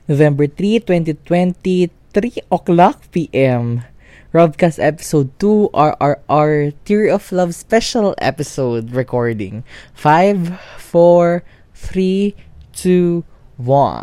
November 3, 2020, 3 o'clock p.m. Robcast Episode 2, RRR, Theory of Love Special Episode recording. 5, 4, 3, 2, 1.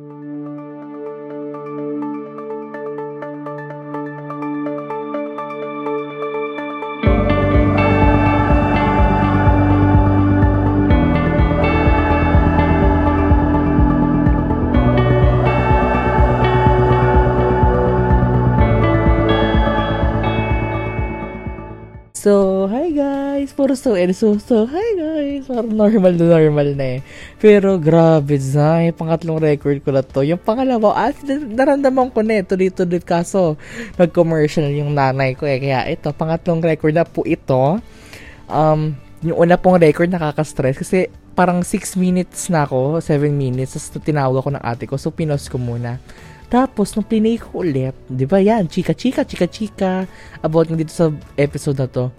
So, hi guys! Puro hi guys! Parang normal na eh. Pero grabe, Zay, pangatlong record ko na to. Yung pangalawa, naramdaman ko na tuloy-tuloy kaso nag-commercial yung nanay ko eh. Kaya ito, pangatlong record na po ito. Yung una pong record nakaka-stress kasi parang 6 minutes na ako, 7 minutes. Tapos tinawag ako ng ate ko, so pinos ko muna. Tapos, nung plinay ko ulit, di ba yan, chika, about nga dito sa episode na to.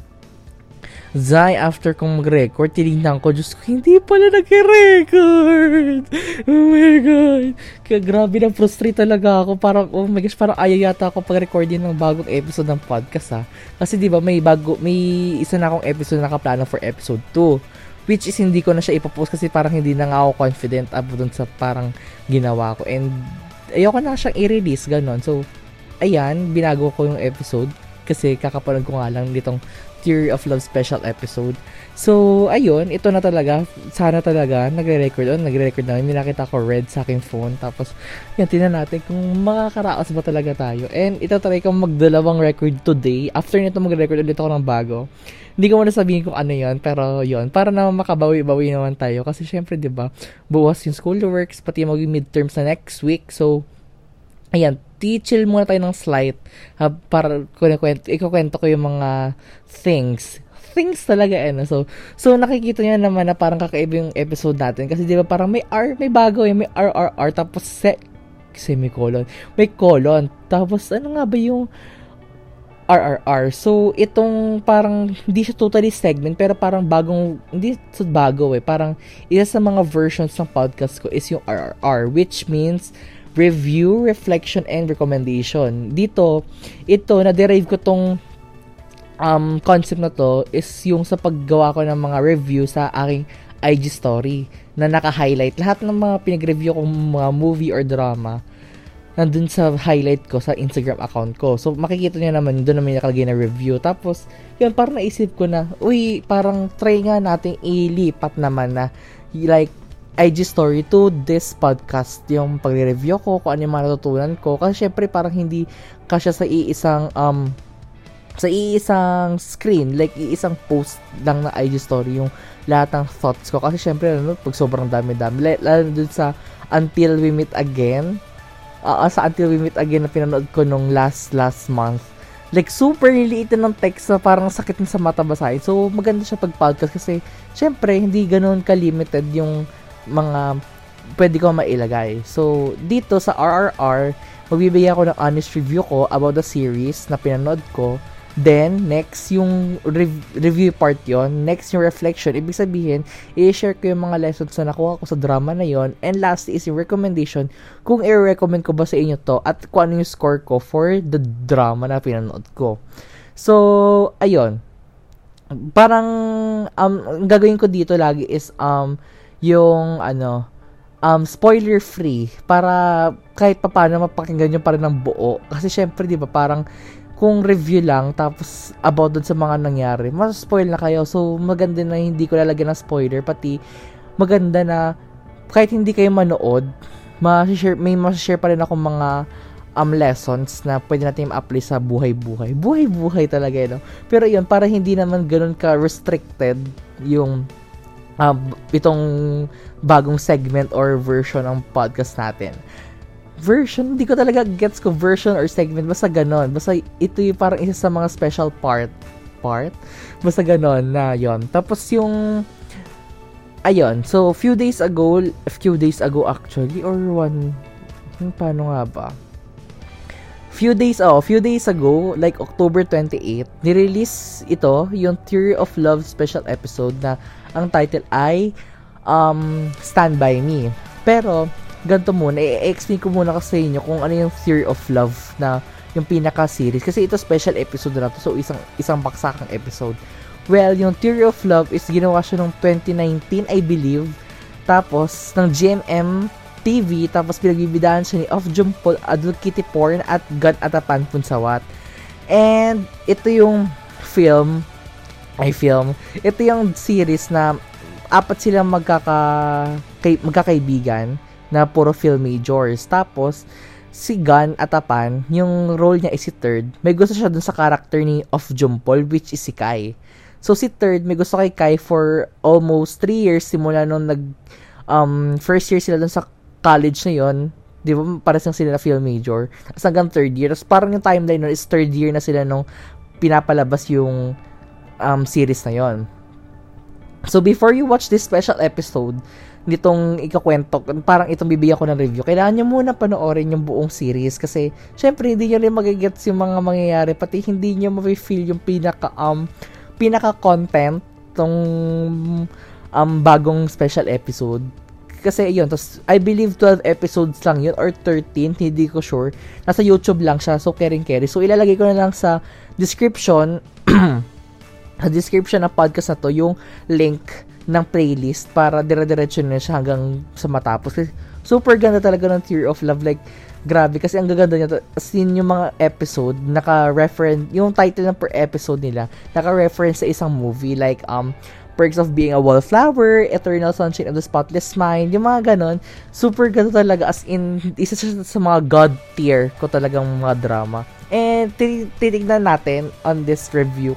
Zay, after kong mag-record, tinignan ko, Diyos ko, hindi pala nag-record. Oh my God. Kaya grabe na frustrate talaga ako. Parang, oh my gosh, parang ayaw yata ako pag-recordin ng bagong episode ng podcast Kasi di ba may isa na akong episode na nakaplano for episode 2. Which is hindi ko na siya ipopost kasi parang hindi na nga ako confident about dun sa parang ginawa ko. And ayoko na siyang i-release, ganon. So, ayan, binago ko yung episode kasi kakapanood ko nga lang nitong Theory of Love special episode. So, ayun, ito na talaga. Sana talaga, nagre-record na. May nakita ko red sa aking phone. Tapos, yan, tingnan natin kung makakaraos ba talaga tayo. And, itatry ko magdalawang record today. After nito, magre-record ulit ako ng bago. Hindi ko muna sabihin kung ano yon, pero yon, para naman makabawi-bawi naman tayo. Kasi syempre, di ba, buwas yung school works, pati maging midterms na next week. So, ayan, chill muna tayo ng slight para ikukwento ko yung mga things talaga so nakikita niyo naman na parang kakaiba yung episode natin kasi di ba parang may bago may RRR tapos semicolon may colon tapos ano nga ba yung RRR. So, itong parang, hindi siya totally segment, pero parang hindi so bago parang, isa sa mga versions ng podcast ko is yung RRR, which means, review, reflection, and recommendation. Dito, na-derive ko tong concept na to, is yung sa paggawa ko ng mga review sa aking IG story, na naka-highlight. Lahat ng mga pinag-review kong mga movie or drama, nandun sa highlight ko sa Instagram account ko. So, makikita niyo naman, doon naman nakalagay na review. Tapos, yun, parang naisip ko na, parang try nga natin ilipat naman na, like, IG story to this podcast. Yung pag-review ko, kung ano yung mga natutunan ko. Kasi, syempre, parang hindi kasya sa iisang screen, like, iisang post lang na IG story, yung lahat ng thoughts ko. Kasi, syempre, pag sobrang dami-dami, lalo dun sa Until We Meet Again, sa Until We Meet Again na pinanood ko nung last month. Like, super liit ng text na parang sakit na sa mata basahin. So, maganda siya pag-podcast kasi, syempre, hindi ganoon ka-limited yung mga pwede ko mailagay. So, dito sa RRR, magbibigay ako ng honest review ko about the series na pinanood ko. Then, next, yung review part yon. Next, yung reflection. Ibig sabihin, i-share ko yung mga lessons na nakuha ko sa drama na yon. And last is yung recommendation, kung i-recommend ko ba sa inyo to at kung ano yung score ko for the drama na pinanood ko. So, ayun. Parang, ang gagawin ko dito lagi is, yung, spoiler free. Para kahit paano mapakinggan nyo pa rin ng buo. Kasi syempre, di ba, parang, kung review lang, tapos about dun sa mga nangyari, mas-spoil na kayo. So, maganda na hindi ko lalagyan ng spoiler. Pati, maganda na kahit hindi kayo manood, may ma-share pa rin akong mga lessons na pwede natin ma-apply sa buhay-buhay. Buhay-buhay talaga, Pero yun, para hindi naman ganun ka-restricted yung itong bagong segment or version ng podcast natin. Version, hindi ko talaga gets ko version or segment, basta ganon. Basta ito yung parang isa sa mga special part. Basta ganon na yon. Tapos yung, ayun, so few days ago actually, or paano nga ba? Few days ago, like October 28, nirelease ito, yung Theory of Love special episode na ang title ay Stand By Me. Pero, ganito muna, i-explain ko muna kasi sa inyo kung ano yung Theory of Love na yung pinaka-series. Kasi ito special episode na to, so isang baksakang episode. Well, yung Theory of Love is ginawa siya noong 2019, I believe. Tapos, ng GMM TV, tapos pinagbibidahan siya ni Of Jumpol, Adult Kitty Porn, at Gun Atapan Punsawat. And, ito yung ito yung series na apat silang magkakaibigan na puro film majors. Tapos, si Gun Atapan, yung role niya is si Third. May gusto siya dun sa character ni Of Jumpol, which is si Kai. So, si Third, may gusto kay Kai for almost 3 years simula nung first year sila dun sa college na yon. Di ba? Pares lang sila na film major. Tapos hanggang 3rd year. Tapos parang yung timeline nun is 3rd year na sila nung pinapalabas yung series na yon. So, before you watch this special episode, nitong ikakwento, parang itong bibigyan ko ng review, kailangan nyo muna panoorin yung buong series kasi syempre hindi nyo rin magigets yung mga mangyayari, pati hindi nyo ma-feel yung pinaka-content tong bagong special episode. Kasi yun, tos, I believe 12 episodes lang yun or 13, hindi ko sure. Nasa YouTube lang siya, so caring. So ilalagay ko na lang sa description sa description ng podcast na to yung link ng playlist para dire-diretso na siya hanggang sa matapos. Kasi super ganda talaga ng Theory of Love. Like, grabe. Kasi ang gaganda niya. As in, yung mga episode, naka-reference, yung title ng per episode nila, naka-reference sa isang movie. Like, Perks of Being a Wallflower, Eternal Sunshine of the Spotless Mind, yung mga ganon. Super ganda talaga. As in, isa siya sa mga god tier ko talagang mga drama. And, titignan natin on this review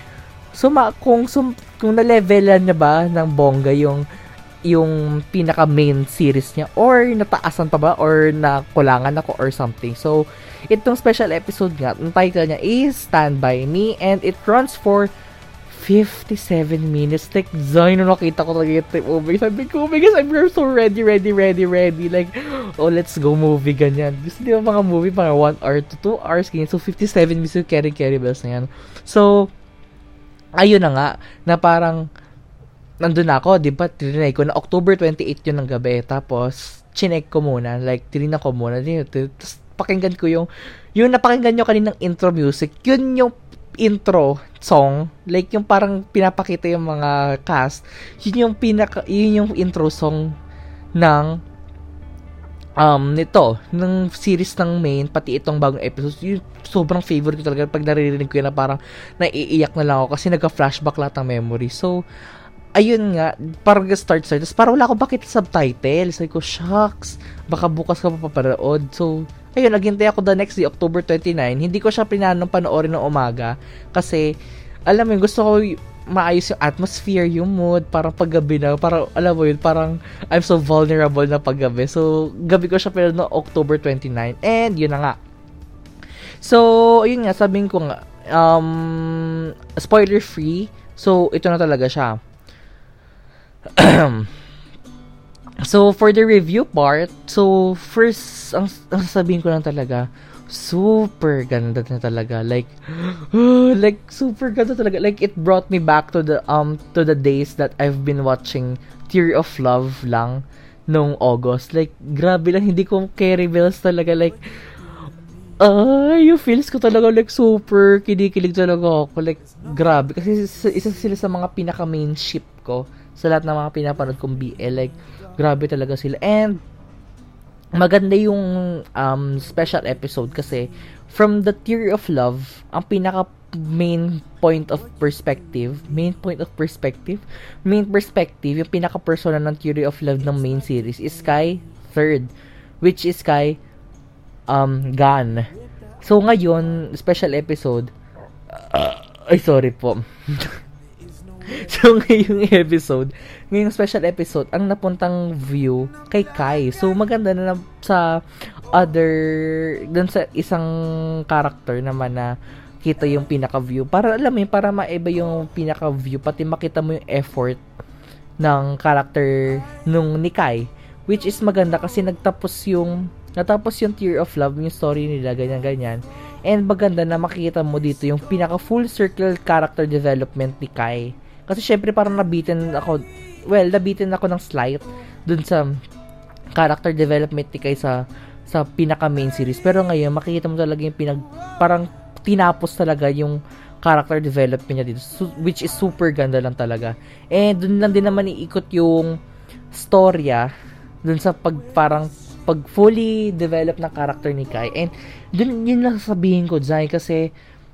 kung na-levelan niya ba ng bongga yung pinaka main series niya or nataasan pa ba or nakulangan ako or something. So, itong special episode nga, ang title niya is Stand By Me and it runs for 57 minutes. Like, Zayn, nung nakita ko talaga yung movie, sabi ko, oh my gosh, I'm so ready. Like, oh, let's go movie, ganyan. Gusto nyo mga movie, parang 1 hour to 2 hours, ganyan. So, 57 minutes yung carry bells na yan. So, ayun na nga, na parang, nandun ako, di ba, tinay ko na October 28 yun ng gabi, tapos, chinek ko muna, like, tinignan ko muna, tapos, pakinggan ko yung napakinggan nyo kaninang intro music, yun yung intro song, like, yung parang pinapakita yung mga cast, yun yung intro song ng, nito, ng series ng main, pati itong bagong episode, yung sobrang favorite ko talaga pag naririnig ko yun na parang naiiyak na lang ako kasi nagka-flashback lahat ng memory. So, ayun nga, parang start, tapos parang wala ko bakit subtitle. Sabi ko, shucks, baka bukas ka papapanood. So, ayun, naghintay ako the next day, October 29. Hindi ko siya pinanong panoorin ng umaga kasi, alam mo yun, gusto ko maayos yung atmosphere, yung mood, parang paggabi na, parang, alam mo yun, parang I'm so vulnerable na paggabi. So, gabi ko siya pero no October 29. And, yun na nga. So, yun nga, sabihin ko nga, spoiler free. So, ito na talaga siya. So, for the review part, so, first, ang sasabihin ko lang talaga, super ganda na talaga. Like super ganda talaga. Like, it brought me back to the days that I've been watching Theory of Love lang nung August. Like, grabe lang, hindi ko carry bells talaga. Like, yung feels ko talaga, like, super kinikilig talaga ako. Like, grabe. Kasi isa sila sa mga pinaka-main ship ko sa lahat ng mga pinapanood kong BL. Like, grabe talaga sila. And, maganda yung special episode kasi from the Theory of Love, ang pinaka main perspective, yung pinaka persona ng Theory of Love ng main series is Kai Third, which is Kai Gun. So ngayon, special episode, sorry po. So, ngayong special episode, ang napuntang view kay Kai. So, maganda na sa dun sa isang character naman na kita yung pinaka-view. Para, alam mo yun, para maiba yung pinaka-view, pati makita mo yung effort ng character nung ni Kai. Which is maganda kasi natapos yung Theory of Love, yung story nila, ganyan-ganyan. And maganda na makita mo dito yung pinaka-full circle character development ni Kai. Kasi syempre parang nabitin ako ng slight dun sa character development ni Kai sa pinaka main series. Pero ngayon, makikita mo talaga yung parang tinapos talaga yung character development niya dito, which is super ganda lang talaga. And dun lang din naman iikot yung storya dun sa pag fully develop ng character ni Kai. And dun yun lang sasabihin ko dyan kasi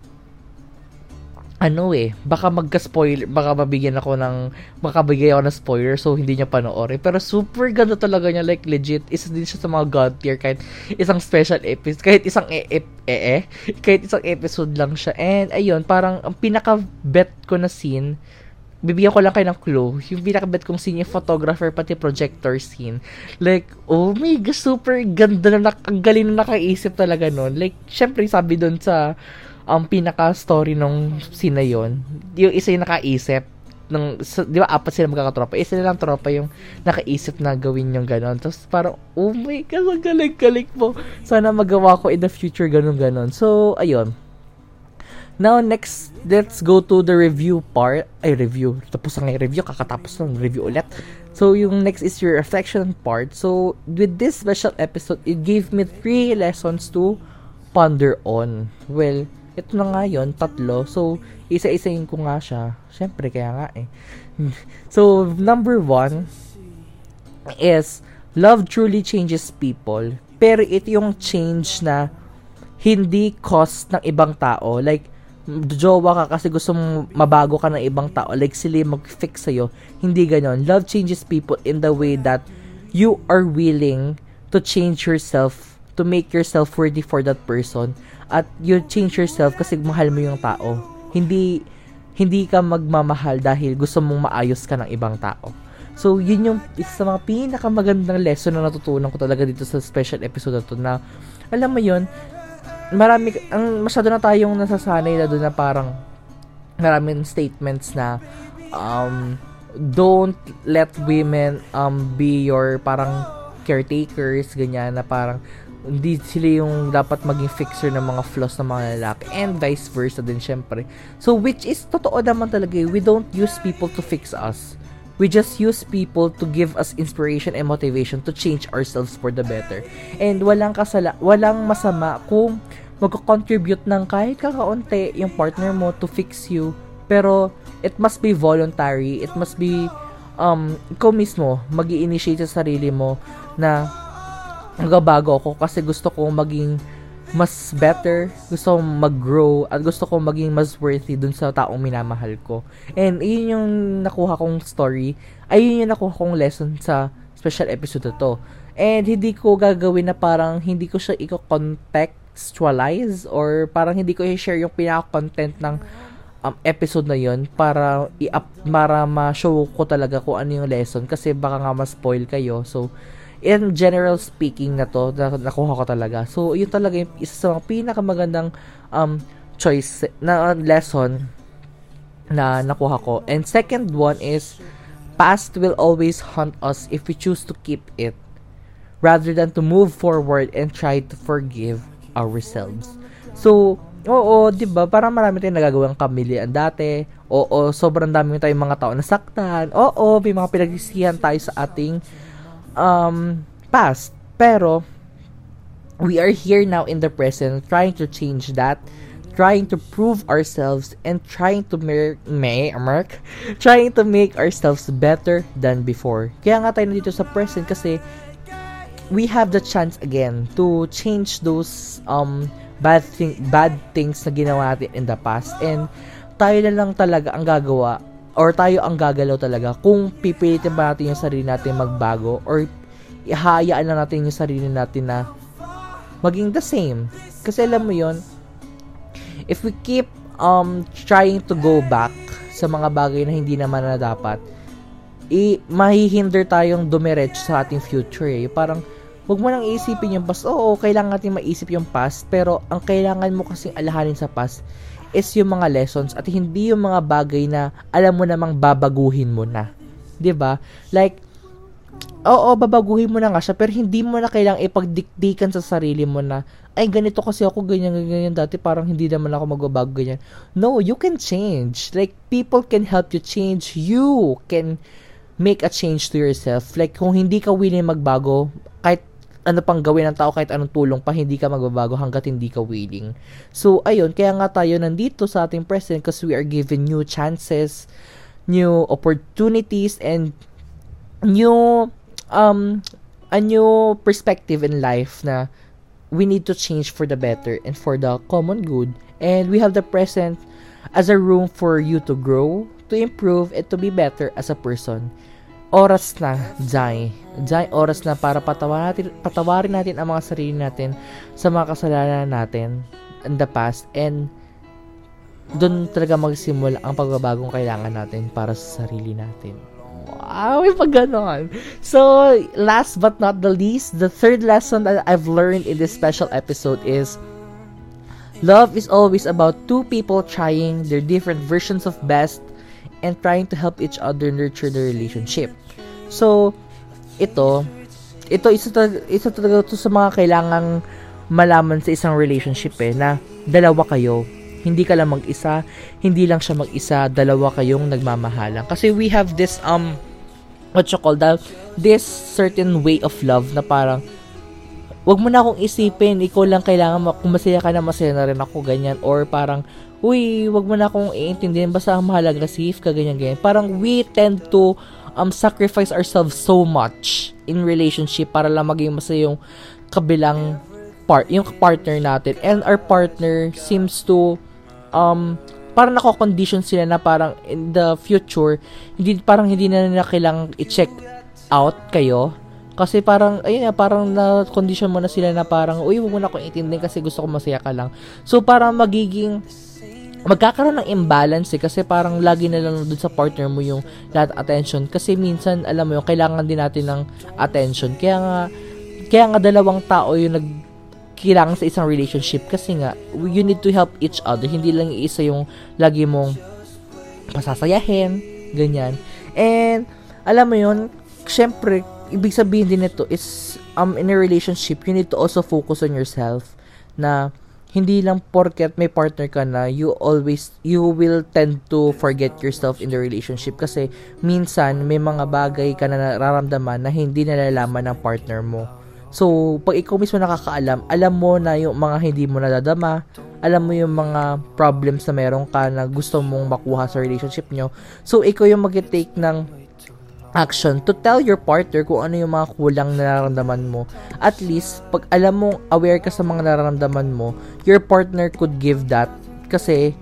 baka mabigyan ako ng spoiler, so hindi niya panoorin. Pero super ganda talaga niya, like legit, isa din siya sa mga god tier, kahit isang special episode, kahit isang episode lang siya. And ayun, parang ang pinaka-bet ko na scene, bibigyan ko lang kayo ng clue, yung pinaka-bet kong scene, yung photographer pati projector scene. Like, oh my gosh, super ganda na, ang galing na nakaisip talaga nun. Like, syempre sabi dun sa ang pinaka-story nung scene na yun, yung isa yung nakaisip di ba, 4 sila magkakatropa, isa lang tropa yung nakaisip na gawin yung ganon. Tapos parang, oh my God, ang galing po. Sana magawa ko in the future ganon. So, ayun. Now, next, let's go to the review part. Review. Tapos na yung review, kakatapos ng review ulit. So, yung next is your reflection part. So, with this special episode, it gave me 3 lessons to ponder on. Well, ito na nga yun, 3. So, isa-isayin ko nga siya. Siyempre, kaya nga eh. So, number 1 is, love truly changes people. Pero ito yung change na hindi cost ng ibang tao. Like, jowa ka kasi gusto mong mabago ka ng ibang tao. Like, sila mag-fix sa'yo. Hindi ganon. Love changes people in the way that you are willing to change yourself, to make yourself worthy for that person. At you change yourself kasi mahal mo yung tao. Hindi ka magmamahal dahil gusto mong maayos ka ng ibang tao. So, yun yung isa sa mga pinakamagandang lesson na natutunan ko talaga dito sa special episode na to, na alam mo yun, masyado na tayong nasasanay na doon na parang maraming statements na don't let women be your parang caretakers, ganyan, na parang hindi sila yung dapat maging fixer ng mga flaws ng mga lalaki, and vice versa din syempre. So, which is totoo naman talaga, we don't use people to fix us. We just use people to give us inspiration and motivation to change ourselves for the better. And walang masama kung magko-contribute ng kahit kakaunti yung partner mo to fix you, pero it must be voluntary. It must be ikaw mismo mag-i-initiate sa sarili mo na magbabago ako kasi gusto kong maging mas better, gusto kong mag-grow, at gusto kong maging mas worthy dun sa taong minamahal ko. And yun yung nakuha kong story, yun yung nakuha kong lesson sa special episode na to. And hindi ko gagawin na parang hindi ko siya i-contextualize or parang hindi ko i-share yung pinaka-content ng episode na yun para ma-show ko talaga kung ano yung lesson kasi baka nga ma-spoil kayo. So, in general speaking na to, nakuha ko talaga. So, yun talaga yung isa sa mga pinakamagandang choice na lesson na nakuha ko. And second one is, past will always haunt us if we choose to keep it rather than to move forward and try to forgive ourselves. So, oo, 'di ba? Parang marami tayong nagagawang kamilian dati. Oo, sobrang dami tayong mga tao nasaktan. Oo, may mga pinagsisihan tayo sa ating past. Pero we are here now in the present, trying to change that, trying to prove ourselves, and trying to trying to make ourselves better than before. Kaya nga tayo nandito sa present kasi we have the chance again to change those bad things na ginawa natin in the past, and tayo na lang talaga ang gagawa or tayo ang gagalaw talaga kung pipilitin ba natin yung sarili natin magbago or ihayaan na natin yung sarili natin na maging the same. Kasi alam mo yon, if we keep trying to go back sa mga bagay na hindi naman na dapat, mahihinder tayong dumiretso sa ating future eh. Parang wag mo nang isipin yung past. Oo, kailangan natin maisip yung past, pero ang kailangan mo kasing alahanin sa past is yung mga lessons at hindi yung mga bagay na alam mo namang babaguhin mo na. 'Di ba? Like, oo, babaguhin mo na nga siya, pero hindi mo na kailangang ipagdikdikan sa sarili mo na, ay, ganito kasi ako, ganyan, dati parang hindi naman ako magbabago, ganyan. No, you can change. Like, people can help you change. You can make a change to yourself. Like, kung hindi ka willing magbago, kahit ano pang gawin ng tao, kahit anong tulong pa, hindi ka magbabago hanggat hindi ka willing. So, ayun, kaya nga tayo nandito sa ating present because we are given new chances, new opportunities, and new, a new perspective in life na we need to change for the better and for the common good. And we have the present as a room for you to grow, to improve, and to be better as a person. Oras na, Jai, oras na para patawarin natin ang mga sarili natin sa mga kasalanan natin in the past, and doon talaga magsimula ang pagbabagong kailangan natin para sa sarili natin. Wow, may pag ganon. So, last but not the least, the third lesson that I've learned in this special episode is love is always about two people trying their different versions of best and trying to help each other nurture the relationship. So, ito isa talaga to sa mga kailangang malaman sa isang relationship na dalawa kayo. Hindi ka lang mag-isa, hindi lang siya mag-isa, dalawa kayong nagmamahalan. Kasi we have this, this certain way of love na parang, wag mo na akong isipin, ikaw lang kailangan, kung masaya ka na, masaya na rin ako, ganyan. Or parang, uy, wag mo na akong iintindihin, basta ang mahalaga safe ka, ganyan. Parang we tend to sacrifice ourselves so much in relationship para lang maging masaya yung kabilang yung partner natin. And our partner seems to parang nako-condition sila na parang in the future hindi na nila kailangang i-check out kayo kasi parang ayun nga, parang na-condition mo na sila na parang uy, wag mo na akong itindihin kasi gusto ko masaya ka lang. So parang magkakaroon ng imbalance kasi parang lagi na lang doon sa partner mo yung lahat attention kasi minsan alam mo yung kailangan din natin ng attention. Kaya nga dalawang tao yung kailangan sa isang relationship kasi nga you need to help each other, hindi lang isa yung lagi mong pasasayahin, ganyan. And alam mo yun, syempre ibig sabihin din nito is in a relationship you need to also focus on yourself, na hindi lang porket may partner ka na you will tend to forget yourself in the relationship kasi minsan may mga bagay ka na nararamdaman na hindi nalalaman ng partner mo. So, pag ikaw mismo nakakaalam, alam mo na yung mga hindi mo nadadama, alam mo yung mga problems na meron ka na gusto mong makuha sa relationship nyo. So, ikaw yung mag-take ng action to tell your partner kung ano yung mga kulang na nararamdaman mo. At least, pag alam mong aware ka sa mga nararamdaman mo, your partner could give that. Kasi,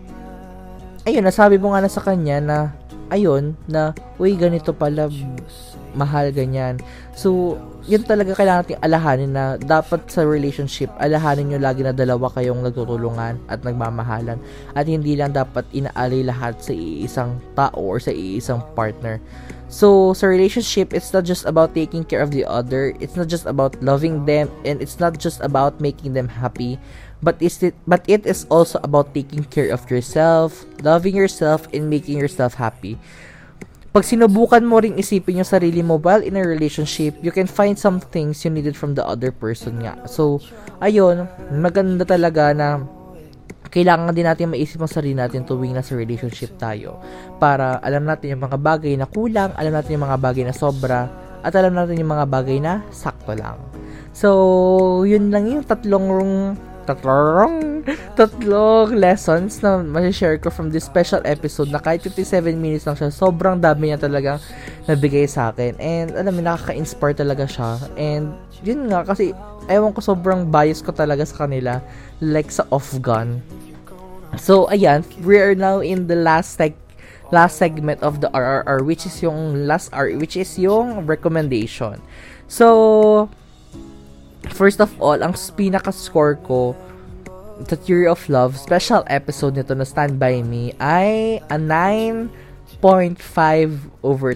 ayun, nasabi mo nga na sa kanya na, ayun, na, uy, ganito pala, mahal, ganyan. So, yun talaga kailangan natin alahanin na dapat sa relationship, alahanin nyo lagi na dalawa kayong nagtutulungan at nagmamahalan. At hindi lang dapat inaali lahat sa iisang tao or sa iisang partner. So, sa relationship, it's not just about taking care of the other. It's not just about loving them. And it's not just about making them happy. But it is also about taking care of yourself, loving yourself, and making yourself happy. Pag sinubukan mo ring isipin yung sarili mo while in a relationship, you can find some things you needed from the other person nga. So, ayun, maganda talaga na kailangan din natin maisip ang sarili natin tuwing nasa relationship tayo. Para alam natin yung mga bagay na kulang, alam natin yung mga bagay na sobra, at alam natin yung mga bagay na sakto lang. So, yun lang yung tatlong lessons na ma-share ko from this special episode na kahit 57 minutes lang siya, sobrang dami niya talagang nabigay sa akin. And alam mo, nakaka-inspire talaga siya. And yun nga, kasi ewan ko, sobrang bias ko talaga sa kanila, like sa Off-Gun. So, ayan, we are now in the last segment of the RRR, which is yung last R, which is yung recommendation. So, first of all, ang pinaka-score ko, The Theory of Love, special episode nito na Stand By Me, ay a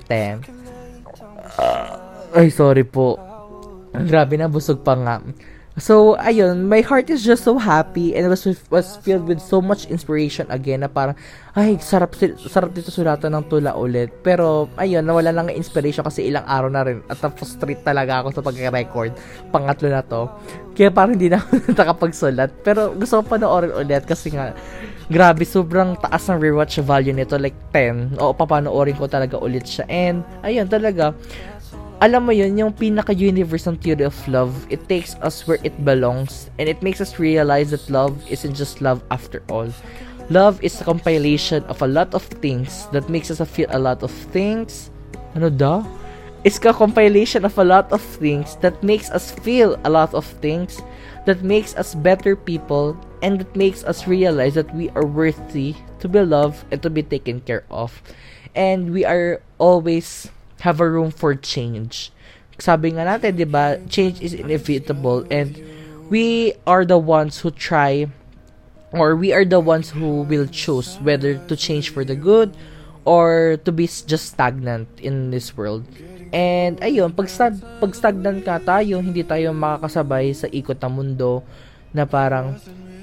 9.5/10. Ay, sorry po. Grabe na, busog pa nga. So, ayun, my heart is just so happy and was filled with so much inspiration again na parang, ay, sarap dito sulatan ng tula ulit. Pero, ayun, nawala lang ang inspiration kasi ilang araw na rin at frustrate talaga ako sa pag-record. Pangatlo na to. Kaya parang hindi na ako nakapagsulat. Pero gusto ko panoorin ulit kasi nga, grabe, sobrang taas ng rewatch value nito, like 10. O, papanoorin ko talaga ulit siya. And, ayun, talaga, alam mo yun, yung pinaka-universe ng theory of love, it takes us where it belongs, and it makes us realize that love isn't just love after all. Love is a compilation of a lot of things that makes us feel a lot of things. Ano da? It's a compilation of a lot of things that makes us feel a lot of things, that makes us better people, and that makes us realize that we are worthy to be loved and to be taken care of. And we are always have a room for change. Sabi nga natin, 'di ba, change is inevitable and we are the ones who try, or we are the ones who will choose whether to change for the good or to be just stagnant in this world. And ayun, pag stagnant ka tayo, hindi tayo makakasabay sa ikot ng mundo na parang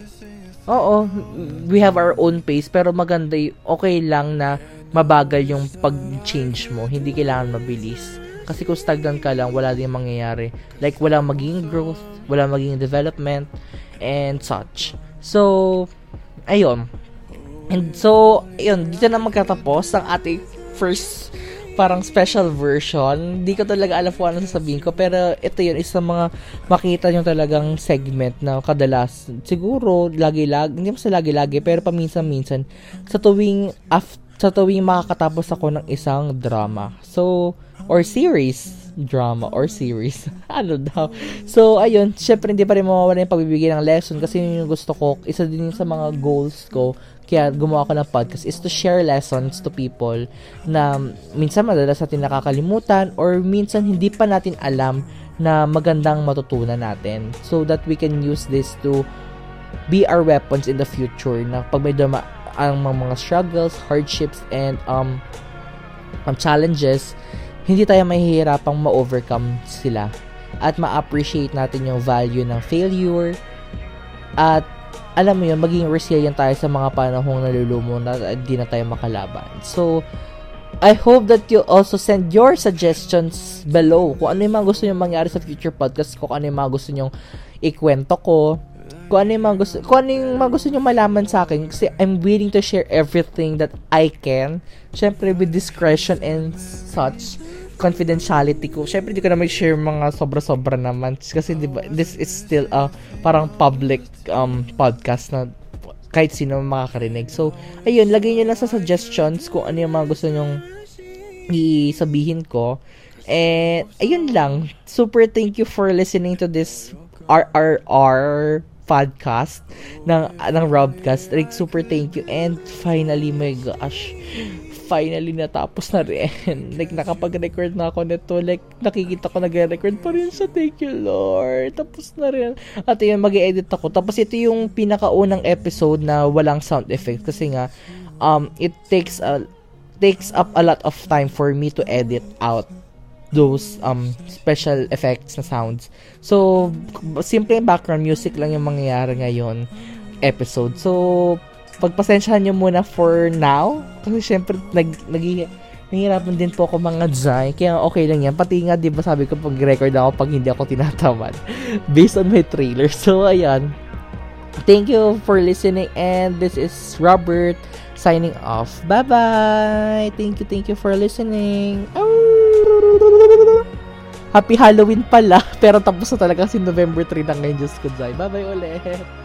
oo, we have our own pace pero maganda, okay lang na mabagal yung pag-change mo. Hindi kailangan mabilis. Kasi kung stagnant ka lang, wala din mangyayari. Like, wala magiging growth, wala magiging development, and such. So, ayun. And so, ayun, dito na magtatapos ang ating first parang special version. Hindi ko talaga alam kung ano sasabihin ko, pero ito yun, isa mga makita nyo talagang segment na kadalas, siguro, lagi-lagi, hindi mo sa lagi-lagi, pero paminsan-minsan, sa tuwing makakatapos ako ng isang drama. So, or series. Drama or series. Ano daw. So, ayun. Syempre, hindi pa rin mawawala yung pagbibigay ng lesson kasi yun yung gusto ko. Isa din yung sa mga goals ko. Kaya gumawa ko ng podcast is to share lessons to people na minsan madalas natin nakakalimutan or minsan hindi pa natin alam na magandang matutunan natin. So that we can use this to be our weapons in the future na pag may ang mga struggles, hardships, and challenges, hindi tayo mahihirapang ma-overcome sila at ma-appreciate natin yung value ng failure at alam mo yun, maging resilient tayo sa mga panahong nalulumo na hindi na tayo makalaban. So, I hope that you also send your suggestions below kung ano yung mga gusto nyo mangyari sa future podcast ko, kung ano yung mga gusto nyo ikwento ko, kung ano yung mga gusto nyo malaman sa akin kasi I'm willing to share everything that I can. Syempre with discretion and such, confidentiality ko. Syempre hindi ko na mag-share mga sobra-sobra naman kasi diba, this is still a parang public podcast na kahit sino makakarinig. So, ayun, lagay nyo lang sa suggestions kung ano yung mga gusto nyong isabihin ko. And ayun lang. Super thank you for listening to this RRR podcast ng Robcast. Like, super thank you. And finally, my gosh, finally natapos na rin. Like, nakapag-record na ako nito. Like, nakikita ko nag-record pa rin siya. Thank you, Lord. Tapos na rin. At yun, mag-edit ako. Tapos ito yung pinakaunang episode na walang sound effects. Kasi nga, it takes up a lot of time for me to edit out those special effects na sounds. So, simple background music lang yung mangyayari ngayon episode. So, pagpasensyahan nyo muna for now. Kasi syempre, nahihirapan din po ako mga design. Kaya okay lang yan. Pati nga, di ba sabi ko, pag-record ako pag hindi ako tinatamad. Based on my trailer. So, ayan. Thank you for listening. And this is Robert signing off. Bye-bye! Thank you for listening. Happy Halloween pala. Pero tapos na talaga si November 3 na ngayon. Diyos ko, Bye-bye ulit.